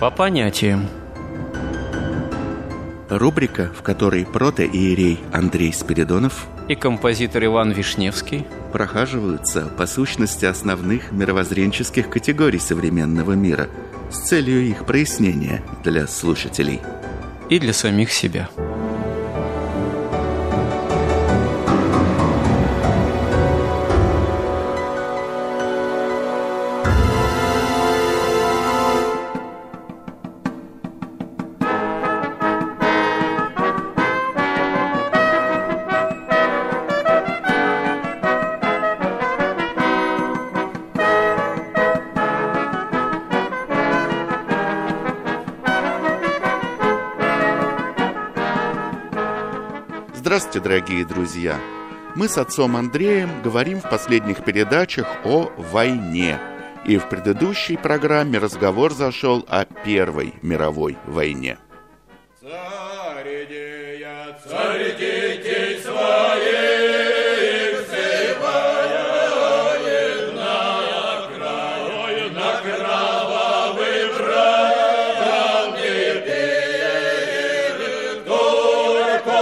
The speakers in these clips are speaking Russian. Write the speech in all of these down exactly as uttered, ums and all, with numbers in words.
По понятиям. Рубрика, в которой протоиерей Андрей Спиридонов и композитор Иван Вишневский прохаживаются по сущности основных мировоззренческих категорий современного мира с целью их прояснения для слушателей и для самих себя. Здравствуйте, дорогие друзья! Мы с отцом Андреем говорим в последних передачах о войне. И в предыдущей программе разговор зашел о Первой мировой войне. Царь идея, царь детей своих взывает на край, на кровавый бранный пир, только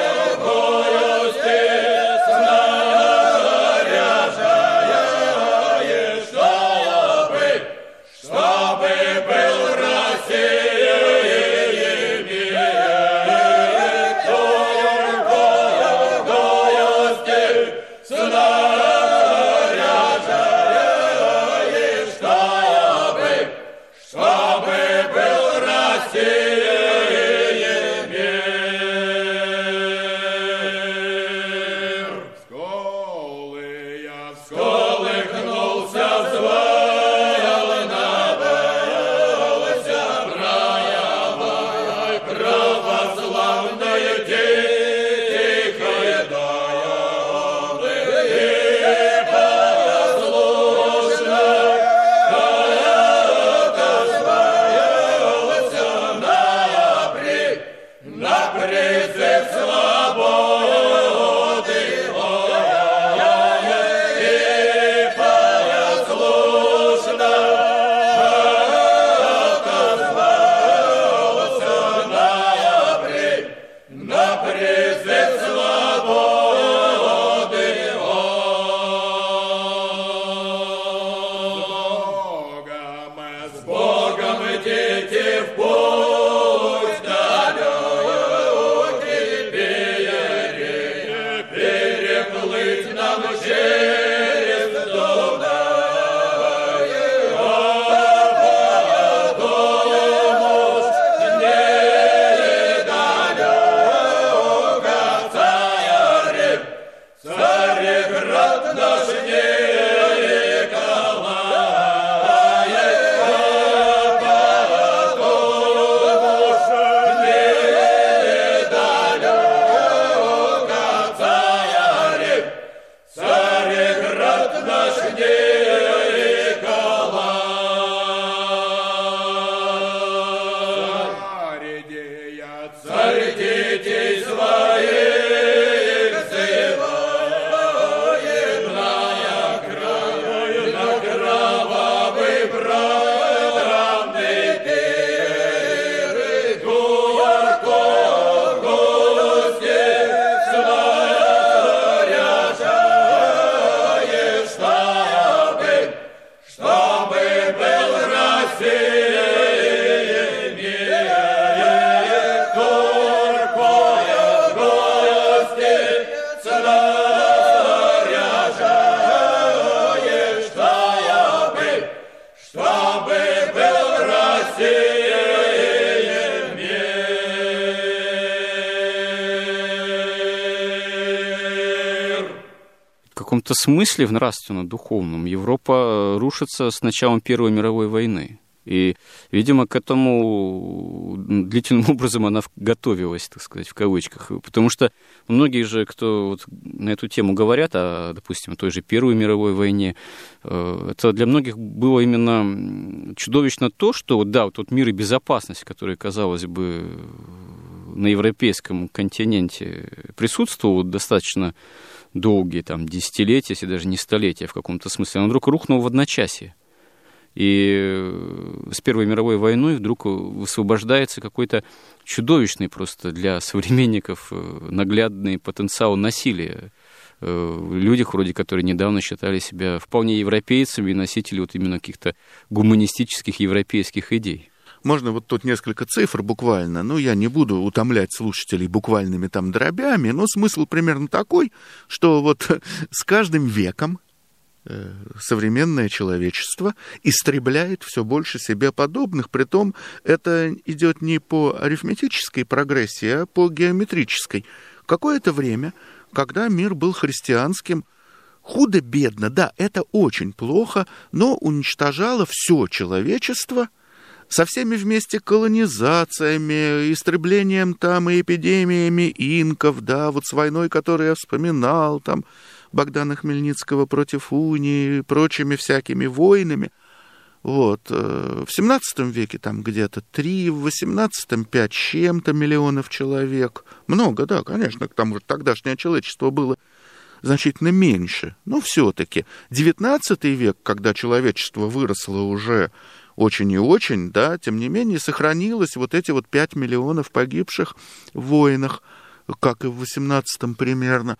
В каком-то смысле, в нравственно-духовном, Европа рушится с началом Первой мировой войны. И, видимо, к этому длительным образом она готовилась, так сказать, в кавычках. Потому что многие же, кто вот на эту тему говорят, о, допустим, той же Первой мировой войне, это для многих было именно чудовищно то, что, да, вот тот мир и безопасность, который, казалось бы, на европейском континенте присутствовал достаточно долгие там, десятилетия, если даже не столетия в каком-то смысле, он вдруг рухнул в одночасье. И с Первой мировой войной вдруг высвобождается какой-то чудовищный просто для современников наглядный потенциал насилия в людях, вроде которые недавно считали себя вполне европейцами и носители вот именно каких-то гуманистических европейских идей. Можно вот тут несколько цифр буквально, ну, я не буду утомлять слушателей буквальными там дробями, но смысл примерно такой, что вот с каждым веком э, современное человечество истребляет все больше себе подобных, притом это идет не по арифметической прогрессии, а по геометрической. Какое-то время, когда мир был христианским, худо-бедно, да, это очень плохо, но уничтожало все человечество, со всеми вместе колонизациями, истреблением там и эпидемиями инков, да, вот с войной, которую я вспоминал, там, Богдана Хмельницкого против унии, прочими всякими войнами. Вот. В семнадцатом веке там где-то три, в восемнадцатом пять с чем-то миллионов человек. Много, да, конечно, к тому же тогдашнее человечество было значительно меньше, но все-таки. девятнадцатый век, когда человечество выросло уже очень и очень, да, тем не менее, сохранилось вот эти вот пять миллионов погибших в войнах, как и в восемнадцатом примерно.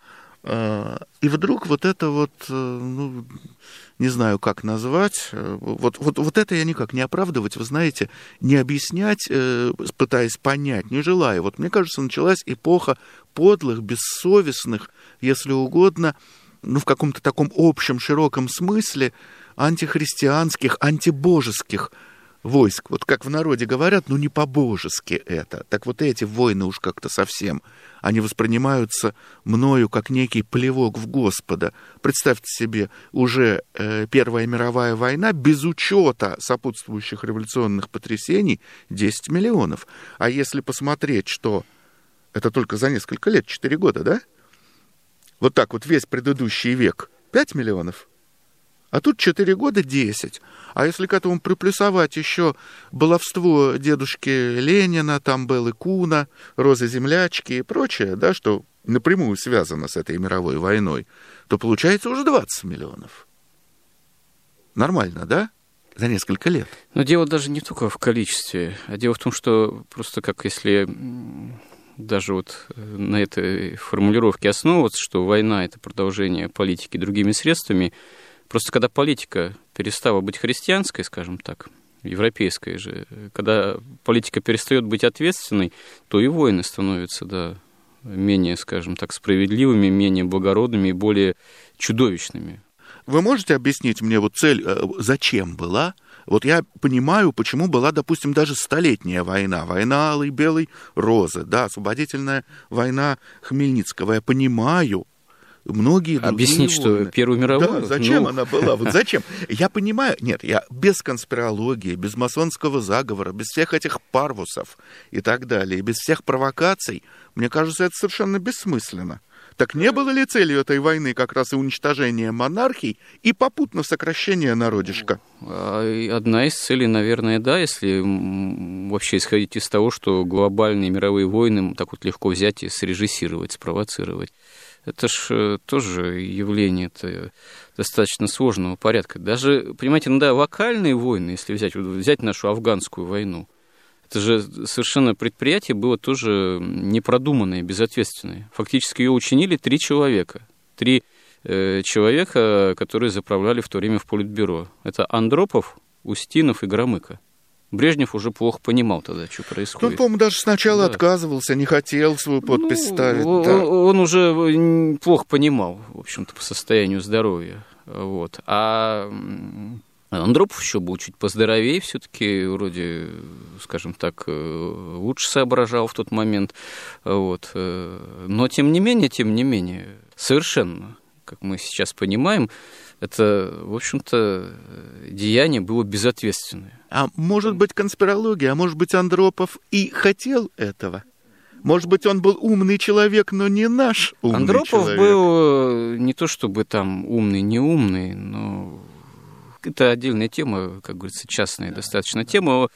И вдруг вот это вот, ну, не знаю, как назвать, вот, вот, вот это я никак не оправдывать, вы знаете, не объяснять, пытаясь понять, не желаю. Вот мне кажется, началась эпоха подлых, бессовестных, если угодно, ну, в каком-то таком общем, широком смысле, антихристианских, антибожеских войск. Вот как в народе говорят, ну не по-божески это. Так вот эти войны уж как-то совсем, они воспринимаются мною как некий плевок в Господа. Представьте себе, уже э, Первая мировая война без учета сопутствующих революционных потрясений десять миллионов. А если посмотреть, что это только за несколько лет, четыре года, да? Вот так вот весь предыдущий век пять миллионов. А тут четыре года десять. А если к этому приплюсовать еще баловство дедушки Ленина, там Беллы Куна, Розы Землячки и прочее, да, что напрямую связано с этой мировой войной, то получается уже двадцать миллионов. Нормально, да? За несколько лет. Но дело даже не только в количестве, а дело в том, что просто как если даже вот на этой формулировке основываться, что война — это продолжение политики другими средствами. Просто когда политика перестала быть христианской, скажем так, европейской же, когда политика перестает быть ответственной, то и войны становятся, да, менее, скажем так, справедливыми, менее благородными и более чудовищными. Вы можете объяснить мне вот цель, зачем была? Вот я понимаю, почему была, допустим, даже столетняя война, война Алой Белой Розы, да, освободительная война Хмельницкого. Я понимаю. Многие объяснить, что Первую мировую? Да, зачем ну... она была? Вот зачем? Я понимаю, нет, я без конспирологии, без масонского заговора, без всех этих парвусов и так далее, и без всех провокаций, мне кажется, это совершенно бессмысленно. Так не было ли целью этой войны как раз и уничтожение монархий и попутно сокращение народишка? Одна из целей, наверное, да, если вообще исходить из того, что глобальные мировые войны так вот легко взять и срежиссировать, спровоцировать. Это ж тоже явление-то достаточно сложного порядка. Даже, понимаете, ну да, локальные войны, если взять, взять нашу афганскую войну, это же совершенно предприятие было тоже непродуманное, безответственное. Фактически ее учинили три человека. Три э, человека, которые заправляли в то время в Политбюро. Это Андропов, Устинов и Громыко. Брежнев уже плохо понимал тогда, что происходит. Он, по-моему, даже сначала да. отказывался, не хотел свою подпись ну, ставить. Он, да. он уже плохо понимал, в общем-то, по состоянию здоровья. Вот. А Андропов еще был чуть поздоровее, все-таки вроде, скажем так, лучше соображал в тот момент. Вот. Но, тем не менее, тем не менее, совершенно, как мы сейчас понимаем, это, в общем-то, деяние было безответственное. А может быть конспирология, а может быть Андропов и хотел этого? Может быть, он был умный человек, но не наш умный Андропов человек? Андропов был не то чтобы там умный, не умный, но это отдельная тема, как говорится, частная достаточно тема.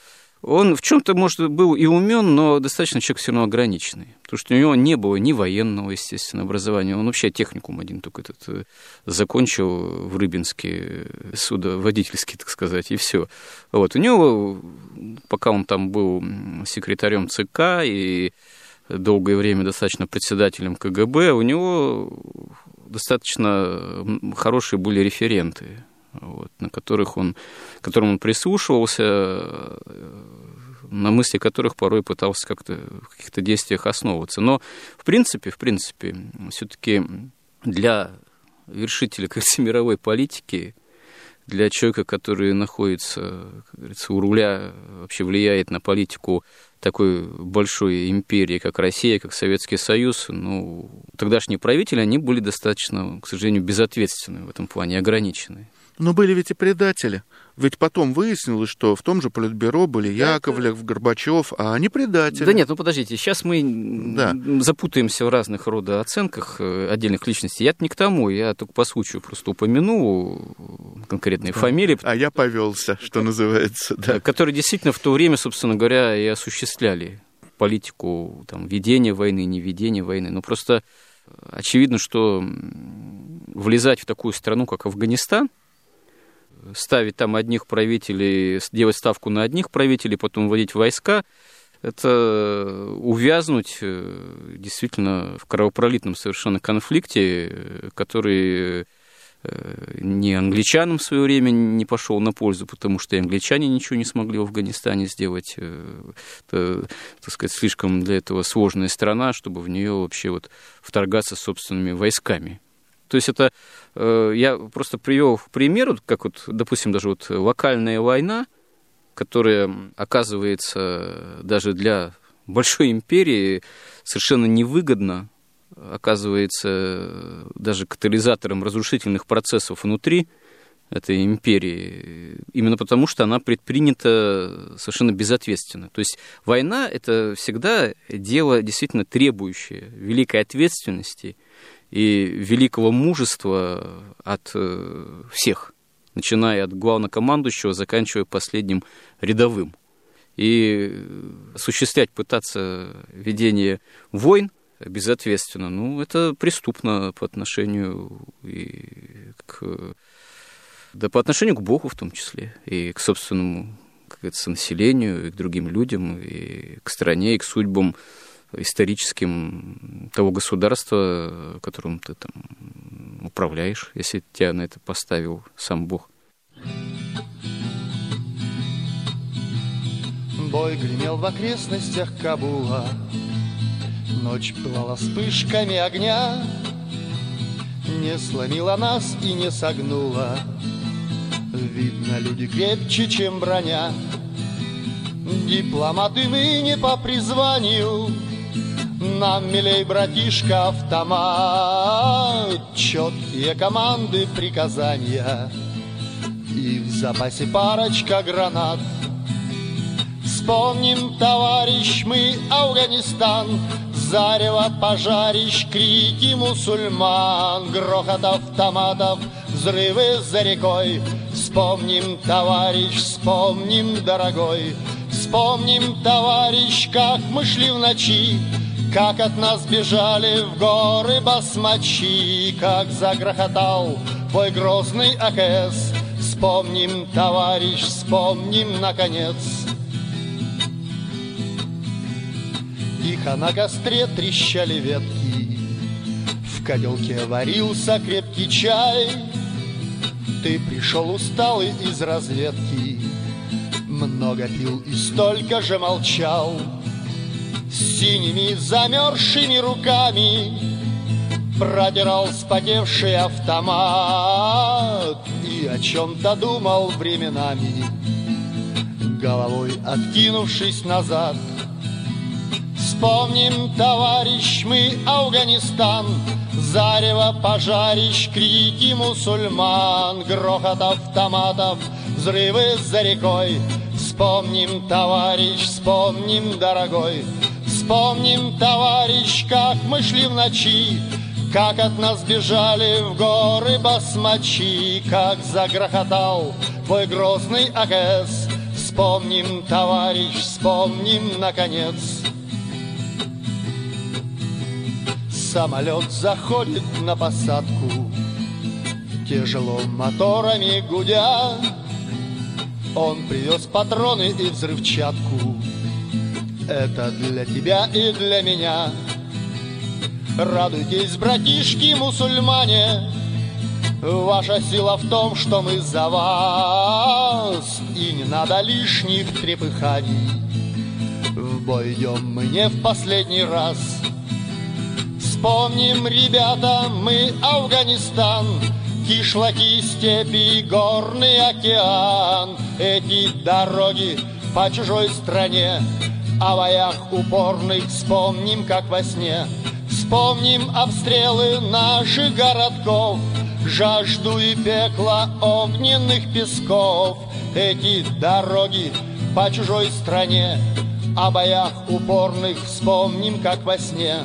Он в чем-то, может, был и умен, но достаточно человек все равно ограниченный. Потому что у него не было ни военного, естественно, образования. Он вообще техникум один только этот закончил в Рыбинске, судоводительский, так сказать, и все. Вот. У него, пока он там был секретарем ЦК и долгое время достаточно председателем КГБ, у него достаточно хорошие были референты. Вот, на которых он, к которым он прислушивался, на мысли которых порой пытался как-то в каких-то действиях основываться. Но, в принципе, в принципе, все-таки для вершителя, как говорится, мировой политики, для человека, который находится, как говорится, у руля, вообще влияет на политику такой большой империи, как Россия, как Советский Союз, ну, тогдашние правители, они были достаточно, к сожалению, безответственны в этом плане, ограничены. Но были ведь и предатели. Ведь потом выяснилось, что в том же Политбюро были Яковлев, Горбачев, а они предатели. Да нет, ну подождите, сейчас мы да. запутаемся в разных рода оценках отдельных личностей. Я-то не к тому, я только по случаю просто упомяну конкретные да. фамилии. А я повелся, что называется. Да. Которые действительно в то время, собственно говоря, и осуществляли политику там, ведения войны, не ведения войны. Но просто очевидно, что влезать в такую страну, как Афганистан, ставить там одних правителей, делать ставку на одних правителей, потом вводить войска, это увязнуть действительно в кровопролитном совершенно конфликте, который ни англичанам в свое время не пошел на пользу, потому что и англичане ничего не смогли в Афганистане сделать. Это, так сказать, слишком для этого сложная страна, чтобы в нее вообще вот вторгаться собственными войсками. То есть это, я просто привел пример, как вот, допустим, даже вот локальная война, которая оказывается даже для большой империи совершенно невыгодна, оказывается даже катализатором разрушительных процессов внутри этой империи, именно потому что она предпринята совершенно безответственно. То есть война – это всегда дело действительно требующее великой ответственности и великого мужества от всех, начиная от главнокомандующего, заканчивая последним рядовым. И осуществлять, пытаться ведение войн безответственно, ну, это преступно по отношению и к, да, по отношению к Богу в том числе, и к собственному, как говорится, населению, и к другим людям, и к стране, и к судьбам историческим того государства, которым ты там управляешь, если тебя на это поставил сам Бог. Бой гремел в окрестностях Кабула, ночь пылала вспышками огня, не сломила нас и не согнула, видно, люди крепче, чем броня. Дипломаты мы не по призванию, нам милей, братишка, автомат, четкие команды, приказания и в запасе парочка гранат. Вспомним, товарищ, мы Афганистан, зарево пожарищ, крики мусульман, грохот автоматов, взрывы за рекой. Вспомним, товарищ, вспомним, дорогой, вспомним, товарищ, как мы шли в ночи, как от нас бежали в горы басмачи, как загрохотал твой грозный АКС. Вспомним, товарищ, вспомним, наконец. Тихо на костре трещали ветки, в котелке варился крепкий чай. Ты пришел усталый из разведки, много пил и столько же молчал. С синими замерзшими руками протирал вспотевший автомат и о чем-то думал временами, головой откинувшись назад. Вспомним, товарищ, мы Афганистан, зарево пожарищ, крики мусульман, грохот автоматов, взрывы за рекой. Вспомним, товарищ, вспомним, дорогой, вспомним, товарищ, как мы шли в ночи, как от нас бежали в горы басмачи, как загрохотал твой грозный АКС. Вспомним, товарищ, вспомним, наконец. Самолет заходит на посадку, тяжело моторами гудя. Он привез патроны и взрывчатку. Это для тебя и для меня. Радуйтесь, братишки-мусульмане, ваша сила в том, что мы за вас. И не надо лишних трепыханий. В бой идем мы не в последний раз. Вспомним, ребята, мы Афганистан, кишлаки, степи, горный океан. Эти дороги по чужой стране, о боях упорных вспомним, как во сне. Вспомним обстрелы наших городков, жажду и пекло огненных песков. Эти дороги по чужой стране, о боях упорных вспомним, как во сне.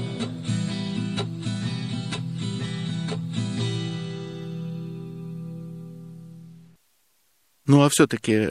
Ну, а все-таки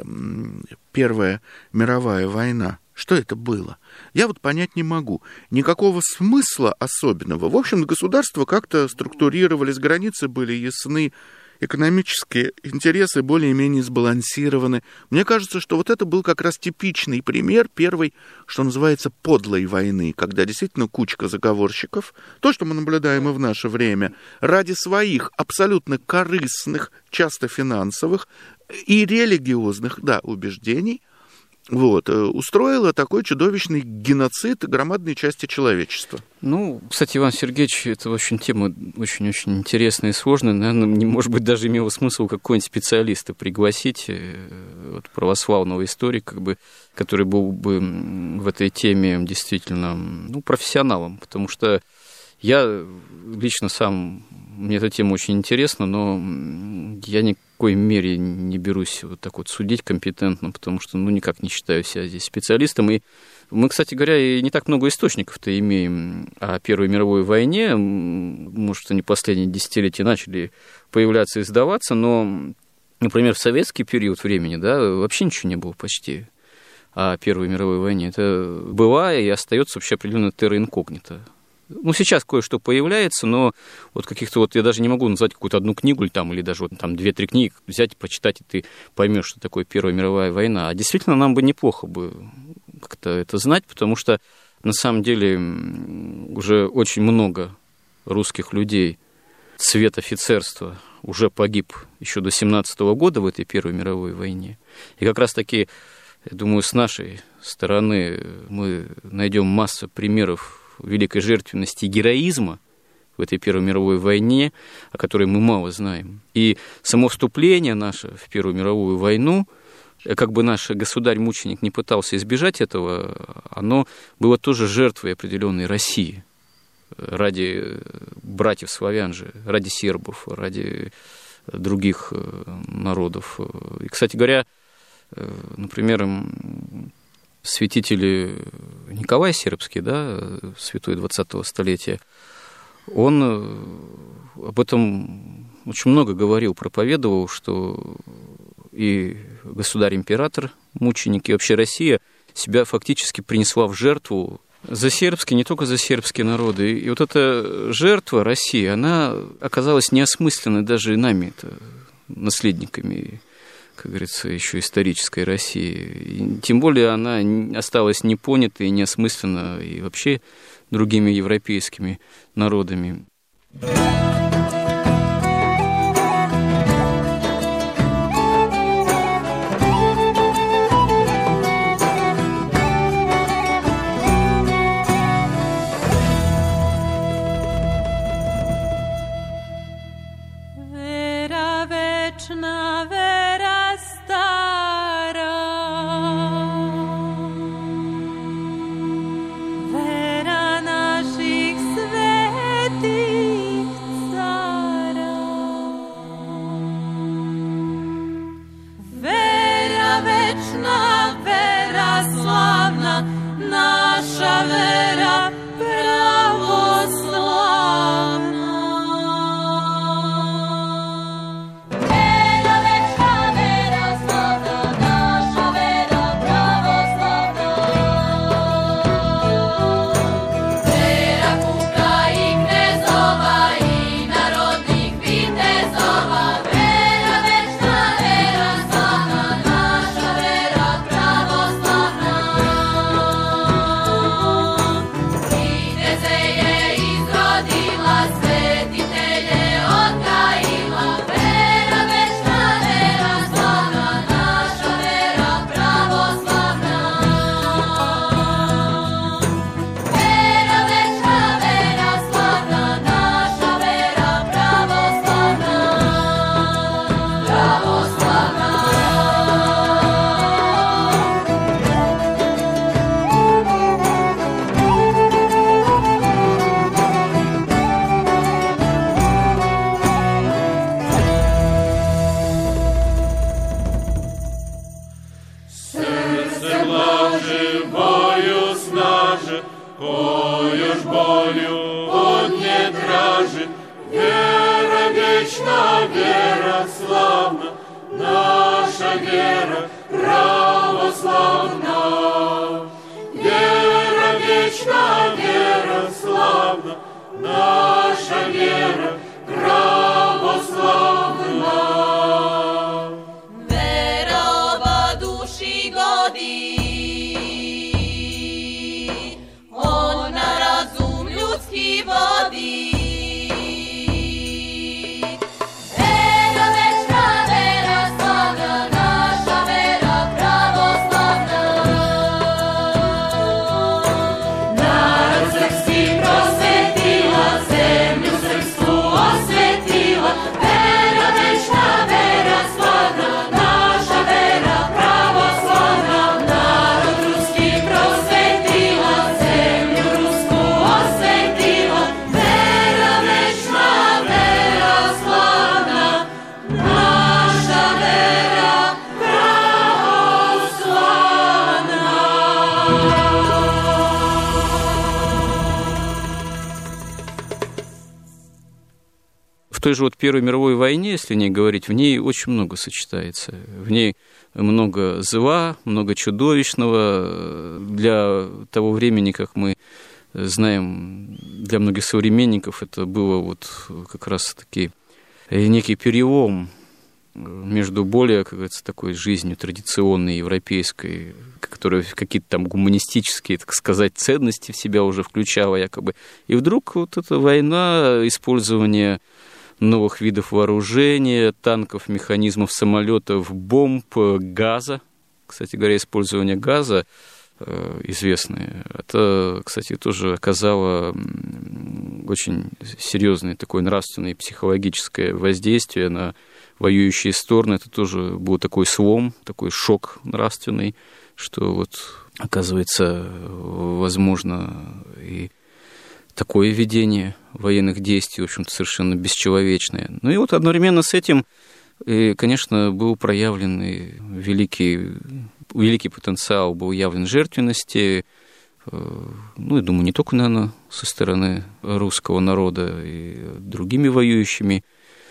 Первая мировая война, что это было? Я вот понять не могу. Никакого смысла особенного. В общем, государства как-то структурировались, границы были ясны, экономические интересы более-менее сбалансированы. Мне кажется, что вот это был как раз типичный пример первой, что называется, подлой войны, когда действительно кучка заговорщиков, то, что мы наблюдаем и в наше время, ради своих абсолютно корыстных, часто финансовых и религиозных, да, убеждений, вот, устроила такой чудовищный геноцид громадной части человечества. Ну, кстати, Иван Сергеевич, это очень тема очень-очень интересная и сложная. Наверное, не, может быть, даже имело смысл какого-нибудь специалиста пригласить, вот, православного историка, как бы, который был бы в этой теме действительно, ну, профессионалом, потому что я лично сам, мне эта тема очень интересна, но я ни в коей мере не берусь вот так вот судить компетентно, потому что, ну, никак не считаю себя здесь специалистом. И мы, кстати говоря, и не так много источников-то имеем о Первой мировой войне. Может, они последние десятилетия начали появляться и сдаваться, но, например, в советский период времени, да, вообще ничего не было почти о Первой мировой войне. Это была и остается вообще определенно терра инкогнита. Ну, сейчас кое-что появляется, но вот каких-то вот, я даже не могу назвать какую-то одну книгу или, там, или даже вот, там две-три книги взять, почитать, и ты поймешь, что такое Первая мировая война. А действительно, нам бы неплохо бы как-то это знать, потому что, на самом деле, уже очень много русских людей цвет офицерства уже погиб еще до семнадцатого года в этой Первой мировой войне. И как раз-таки, я думаю, с нашей стороны мы найдем массу примеров великой жертвенности и героизма в этой Первой мировой войне, о которой мы мало знаем. И само вступление наше в Первую мировую войну, как бы наш государь-мученик не пытался избежать этого, оно было тоже жертвой определенной России ради братьев славян же, ради сербов, ради других народов. И, кстати говоря, например, святитель Николай Сербский, да, святой двадцатого столетия, он об этом очень много говорил, проповедовал, что и государь-император, мученик, и вообще Россия себя фактически принесла в жертву за сербские, не только за сербские народы. И вот эта жертва России, она оказалась неосмысленной даже нами, наследниками, как говорится, еще исторической России. И тем более она осталась непонятой и неосмысленно и вообще другими европейскими народами. Вера вечна, вера стара, вера наших светих цара, вера вечна, вера славна, наша вера православна. Vera večna, vera slavna, naša vera православна, наша вера православна. Вера вечна, вера славна, наша вера православна. Verova duši godi, ona razum ljudski vodi. Vera večna, vera slavna, naša vera pravoslavna. Narod srpski prosvetila, zemlju srpsku osvetila. Vera večna, vera slavna, naša vera pravoslavna. Narod ruski prosvetila, zemlju rusku osvetila. Vera večna, vera slavna, naša vera pravoslavna. В той же вот Первой мировой войне, если не говорить, в ней очень много сочетается. В ней много зла, много чудовищного. Для того времени, как мы знаем, для многих современников это было вот как раз-таки некий перелом между более, как говорится, такой жизнью традиционной, европейской, которая какие-то там гуманистические, так сказать, ценности в себя уже включала якобы. И вдруг вот эта война, использование новых видов вооружения, танков, механизмов, самолетов, бомб, газа. Кстати говоря, использование газа э, известное. Это, кстати, тоже оказало очень серьезное такое нравственное и психологическое воздействие на воюющие стороны. Это тоже был такой слом, такой шок нравственный, что вот, оказывается, возможно и такое ведение военных действий, в общем-то, совершенно бесчеловечное. Ну и вот одновременно с этим, конечно, был проявлен и великий, великий потенциал, был явлен жертвенности, ну, я думаю, не только, наверное, со стороны русского народа и другими воюющими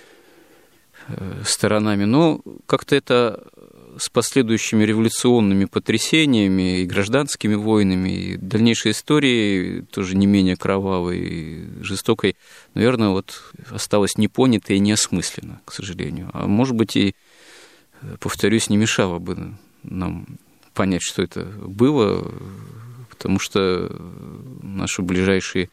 сторонами, но как-то это с последующими революционными потрясениями и гражданскими войнами, и дальнейшей историей, тоже не менее кровавой и жестокой, наверное, вот осталось непонято и неосмысленно, к сожалению. А может быть, и, повторюсь, не мешало бы нам понять, что это было, потому что наши ближайшие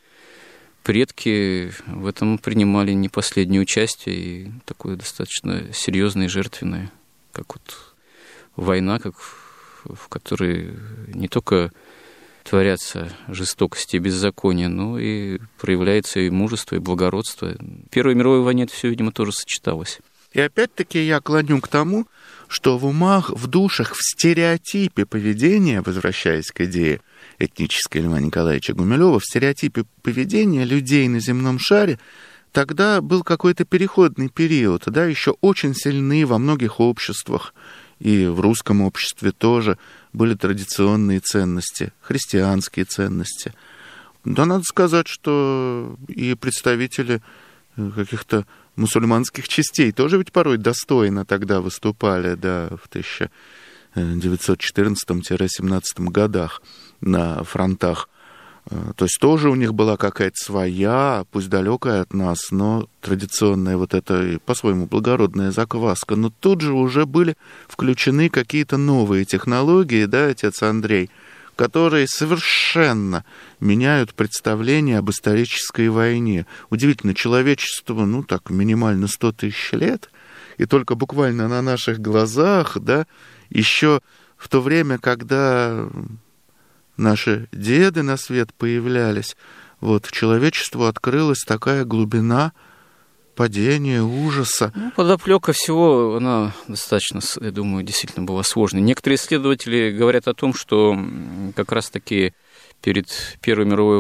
предки в этом принимали не последнее участие, и такое достаточно серьезное и жертвенное, как вот война, как в которой не только творятся жестокости и беззакония, но и проявляется и мужество, и благородство. В Первой мировой войне это все, видимо, тоже сочеталось. И опять-таки я клоню к тому, что в умах, в душах, в стереотипе поведения, возвращаясь к идее этнической Льва Николаевича Гумилева, в стереотипе поведения людей на земном шаре тогда был какой-то переходный период, да, еще очень сильны во многих обществах, и в русском обществе тоже были традиционные ценности, христианские ценности. Да, надо сказать, что и представители каких-то мусульманских частей тоже ведь порой достойно тогда выступали, да, в тысяча девятьсот четырнадцатом — семнадцатом годах на фронтах. То есть тоже у них была какая-то своя, пусть далекая от нас, но традиционная вот эта, по-своему, благородная закваска. Но тут же уже были включены какие-то новые технологии, да, отец Андрей, которые совершенно меняют представление об исторической войне. Удивительно, человечеству, ну так, минимально сто тысяч лет, и только буквально на наших глазах, да, еще в то время, когда наши деды на свет появлялись, вот, человечеству открылась такая глубина падения, ужаса. Ну, подоплека всего, она достаточно, я думаю, действительно была сложной. Некоторые исследователи говорят о том, что как раз-таки перед Первой мировой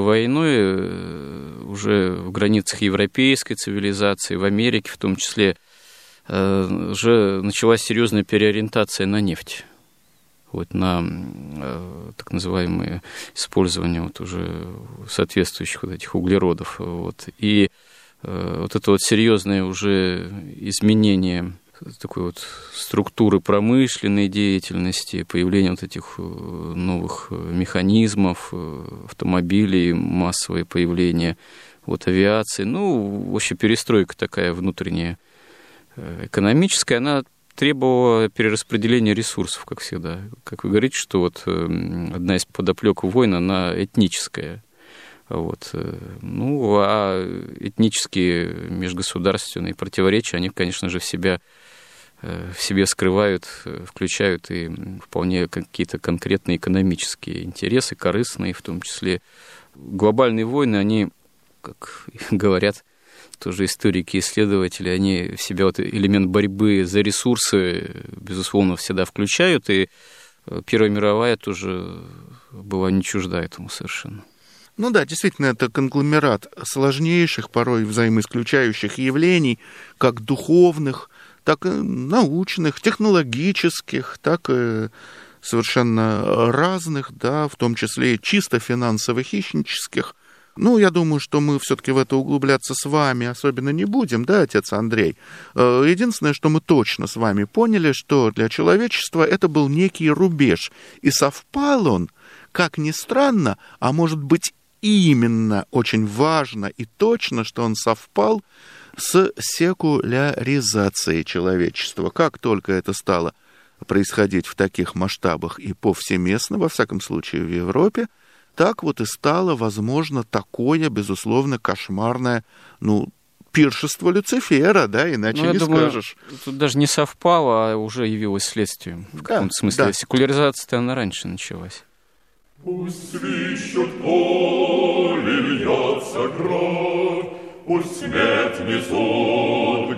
войной уже в границах европейской цивилизации, в Америке в том числе, уже началась серьезная переориентация на нефть. Вот, на э, так называемое использование вот уже соответствующих вот этих углеродов. Вот. И э, вот это вот серьезное уже изменение такой вот структуры промышленной деятельности, появление вот этих новых механизмов, автомобилей, массовое появление вот авиации. Ну, вообще перестройка такая внутренняя экономическая, она требовала перераспределения ресурсов, как всегда. Как вы говорите, что вот одна из подоплек войн, она этническая. Вот. Ну, а этнические межгосударственные противоречия, они, конечно же, в себя, в себе скрывают, включают и вполне какие-то конкретные экономические интересы, корыстные в том числе. Глобальные войны, они, как говорят тоже историки, исследователи, они в себя вот элемент борьбы за ресурсы, безусловно, всегда включают, и Первая мировая тоже была не чужда этому совершенно. Ну да, действительно, это конгломерат сложнейших, порой взаимоисключающих явлений, как духовных, так и научных, технологических, так и совершенно разных, да, в том числе и чисто финансовых, хищнических. Ну, я думаю, что мы все-таки в это углубляться с вами особенно не будем, да, отец Андрей? Единственное, что мы точно с вами поняли, что для человечества это был некий рубеж, и совпал он, как ни странно, а может быть именно очень важно и точно, что он совпал с секуляризацией человечества. Как только это стало происходить в таких масштабах и повсеместно, во всяком случае в Европе, так вот и стало возможно такое, безусловно, кошмарное, ну, пиршество Люцифера, да, иначе ну, не думаю, скажешь. Тут даже не совпало, а уже явилось следствием. В да, каком-то смысле. Да. Секуляризация-то она раньше началась. Пусть свищут поле, льется кровь, пусть смерть несут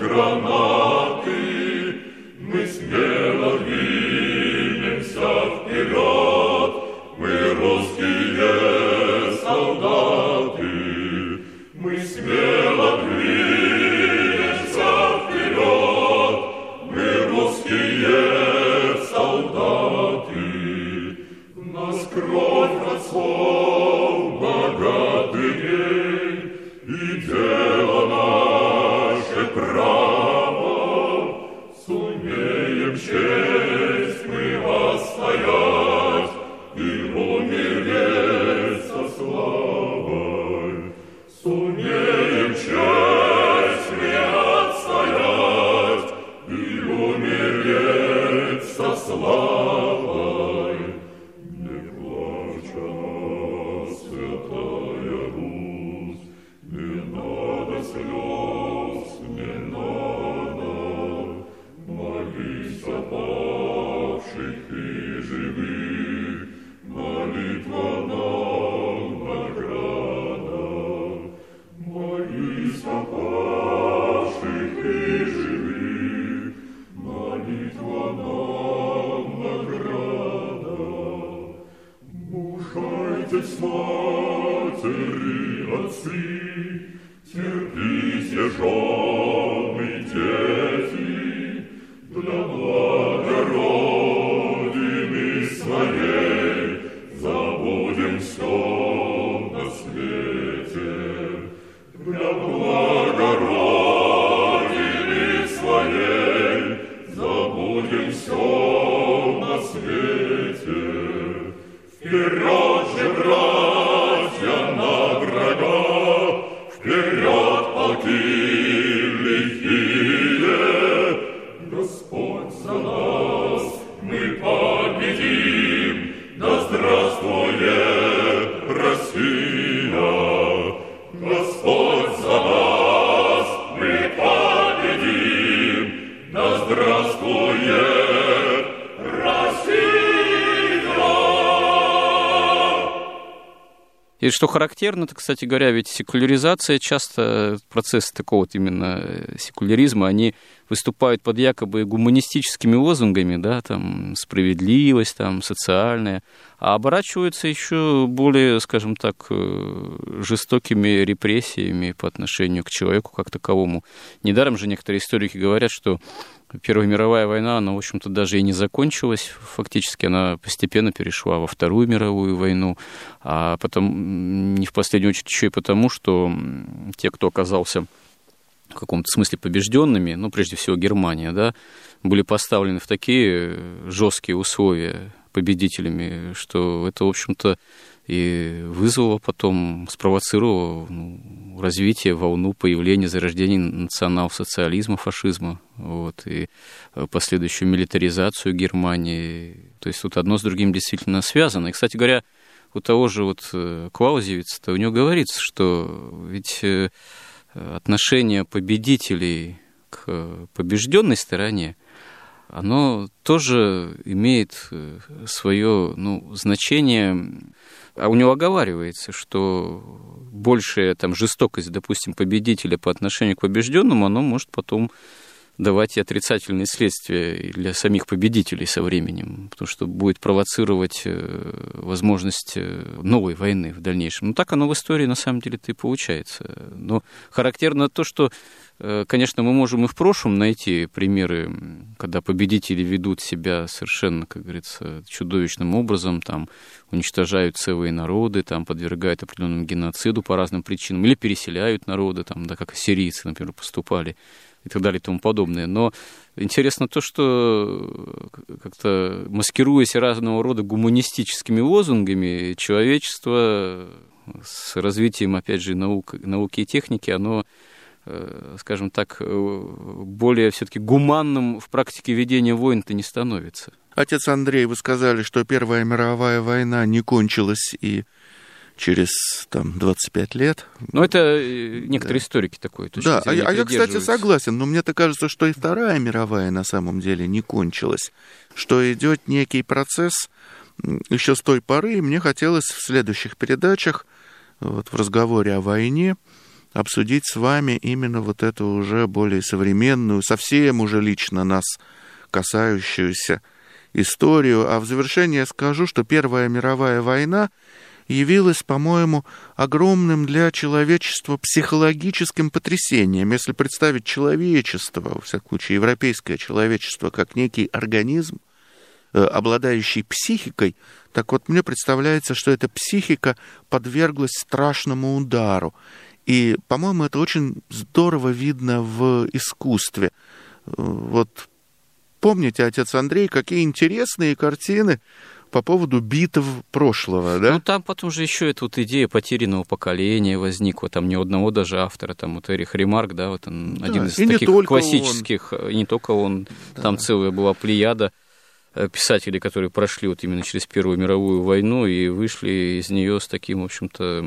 гранаты, мы смело двинемся вперед, мы русские солдаты, мы смело двинемся вперед, мы русские солдаты. Нас кровь отцов богатырей, и дело наше право, сумеем честь мы отстоять и умереть со славой. Сумеем честь мы отстоять и умереть со славой. Слез не надо, молись о павших и живых, молитва нам награда. Молись о павших и живых, молитва нам награда. Мужайтесь, матери, отцы, терпите, жены, дети, для блага Родины своей забудем все на свете. Для блага Родины своей забудем все на свете. Вперед же, братья, на врага, вперед, полки лихие, Господь за нас, мы победим, да здравствует Россия. Господь за нас, мы победим, да здравствует Россия. И что характерно, то, кстати говоря, ведь секуляризация, часто процессы такого вот именно секуляризма, они выступают под якобы гуманистическими лозунгами, да, там, справедливость, там, социальная, а оборачиваются еще более, скажем так, жестокими репрессиями по отношению к человеку как таковому. Недаром же некоторые историки говорят, что Первая мировая война, она, в общем-то, даже и не закончилась. Фактически она постепенно перешла во Вторую мировую войну. А потом, не в последнюю очередь, еще и потому, что те, кто оказался в каком-то смысле побежденными, ну, прежде всего Германия, да, были поставлены в такие жесткие условия победителями, что это, в общем-то, и вызвало потом, спровоцировало ну, развитие, волну появления, зарождения национал-социализма, фашизма, вот, и последующую милитаризацию Германии. То есть тут одно с другим действительно связано. И, кстати говоря, у того же вот Клаузевица-то у него говорится, что ведь отношение победителей к побежденной стороне, оно тоже имеет свое ну, значение, а у него оговаривается, что большая там, жестокость, допустим, победителя по отношению к побежденному, оно может потом давать и отрицательные следствия для самих победителей со временем, потому что будет провоцировать возможность новой войны в дальнейшем. Ну, так оно в истории на самом деле-то и получается. Но характерно то, что, конечно, мы можем и в прошлом найти примеры, когда победители ведут себя совершенно, как говорится, чудовищным образом, там, уничтожают целые народы, там, подвергают определенному геноциду по разным причинам, или переселяют народы, там, да, как сирийцы, например, поступали, и так далее и тому подобное. Но интересно то, что как-то маскируясь разного рода гуманистическими лозунгами, человечество с развитием, опять же, наук, науки и техники, оно, скажем так, более все-таки гуманным в практике ведения войн-то не становится. Отец Андрей, вы сказали, что Первая мировая война не кончилась и через там, двадцать пять лет. Ну, это некоторые да. историки такой точно. Да, а, а я, кстати, согласен, но мне-то кажется, что и Вторая мировая на самом деле не кончилась, что идет некий процесс еще с той поры, и мне хотелось в следующих передачах, вот в разговоре о войне, обсудить с вами именно вот эту уже более современную, совсем уже лично нас касающуюся историю. А в завершение скажу, что Первая мировая война явилась, по-моему, огромным для человечества психологическим потрясением. Если представить человечество, во всяком случае, европейское человечество, как некий организм, обладающий психикой, так вот мне представляется, что эта психика подверглась страшному удару. И, по-моему, это очень здорово видно в искусстве. Вот помните, отец Андрей, какие интересные картины по поводу битв прошлого, да? Ну, там потом же еще эта вот идея потерянного поколения возникла, там ни одного даже автора, там вот Эрих Ремарк, да, вот он да, один из таких классических, он. И не только он, да. Там целая была плеяда писателей, которые прошли вот именно через Первую мировую войну и вышли из нее с таким, в общем-то,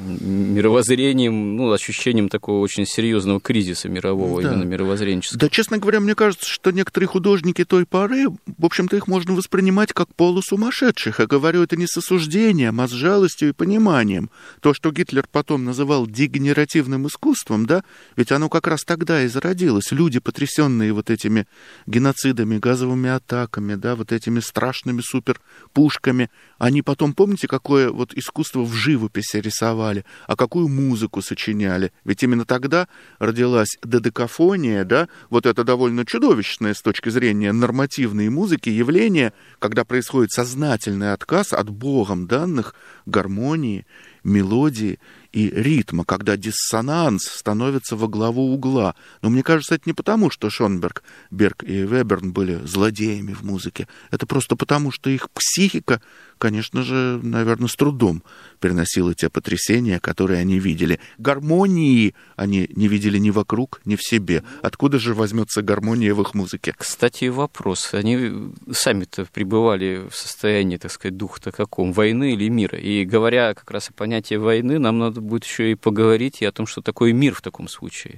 мировоззрением, ну, ощущением такого очень серьезного кризиса мирового, да. Именно мировоззренческого. Да, честно говоря, мне кажется, что некоторые художники той поры, в общем-то, их можно воспринимать как полусумасшедших. Я говорю это не с осуждением, а с жалостью и пониманием. То, что Гитлер потом называл дегенеративным искусством, да, ведь оно как раз тогда и зародилось. Люди, потрясенные вот этими геноцидами, газовыми атаками, да, вот этими страшными суперпушками. Они потом, помните, какое вот искусство в живописи рисовали, а какую музыку сочиняли? Ведь именно тогда родилась додекафония, да, вот это довольно чудовищное с точки зрения нормативной музыки явление, когда происходит сознательный отказ от Богом данных гармонии, мелодии и ритма, когда диссонанс становится во главу угла. Но мне кажется, это не потому, что Шонберг, Берг и Веберн были злодеями в музыке. Это просто потому, что их психика, конечно же, наверное, с трудом переносила те потрясения, которые они видели. Гармонии они не видели ни вокруг, ни в себе. Откуда же возьмется гармония в их музыке? Кстати, вопрос. Они сами-то пребывали в состоянии, так сказать, духа-то каком? Войны или мира? И говоря как раз о понятии войны, нам надо будет еще и поговорить и о том, что такое мир в таком случае.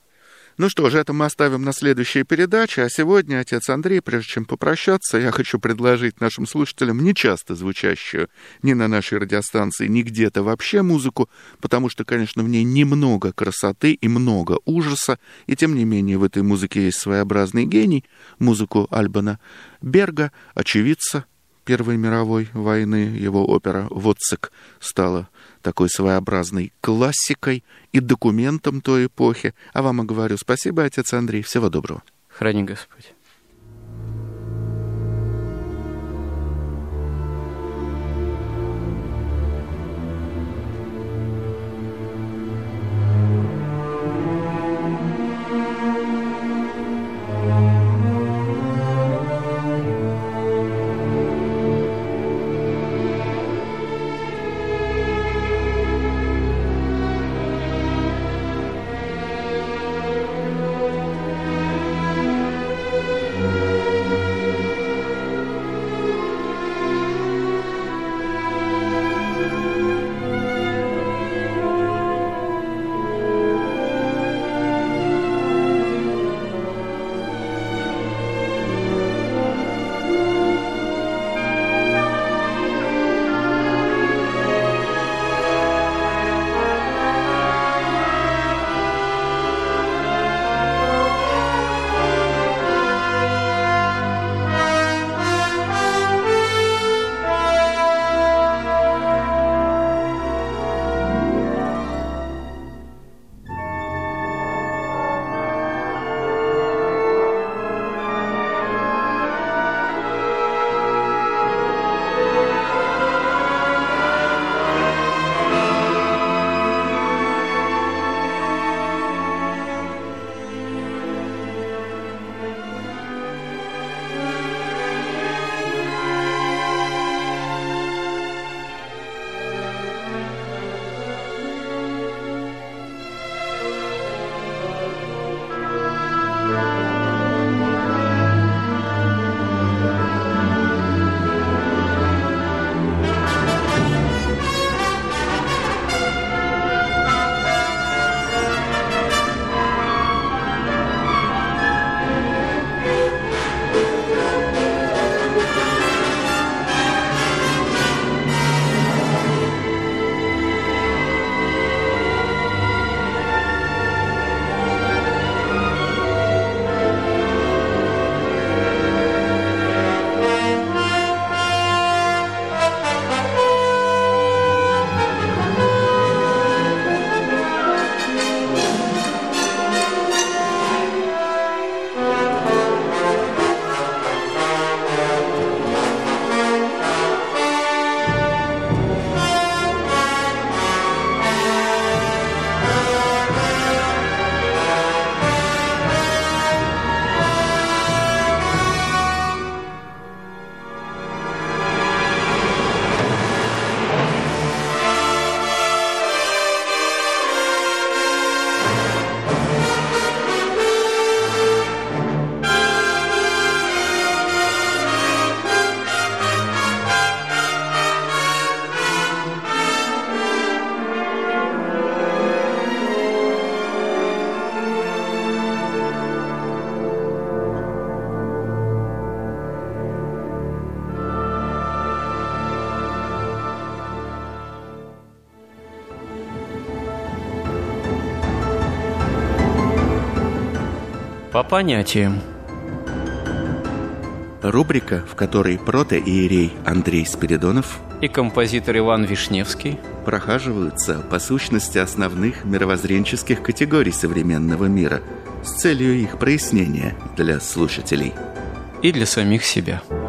Ну что же, это мы оставим на следующие передачи. А сегодня, отец Андрей, прежде чем попрощаться, я хочу предложить нашим слушателям не часто звучащую ни на нашей радиостанции, ни где-то вообще музыку, потому что, конечно, в ней немного красоты и много ужаса, и тем не менее в этой музыке есть своеобразный гений. Музыку Альбана Берга, очевидца Первой мировой войны, его опера «Вотцек» стала такой своеобразной классикой и документом той эпохи. А вам я говорю спасибо, отец Андрей. Всего доброго. Храни Господь. По понятиям. Рубрика, в которой протоиерей Андрей Спиридонов и композитор Иван Вишневский прохаживаются по сущности основных мировоззренческих категорий современного мира с целью их прояснения для слушателей и для самих себя.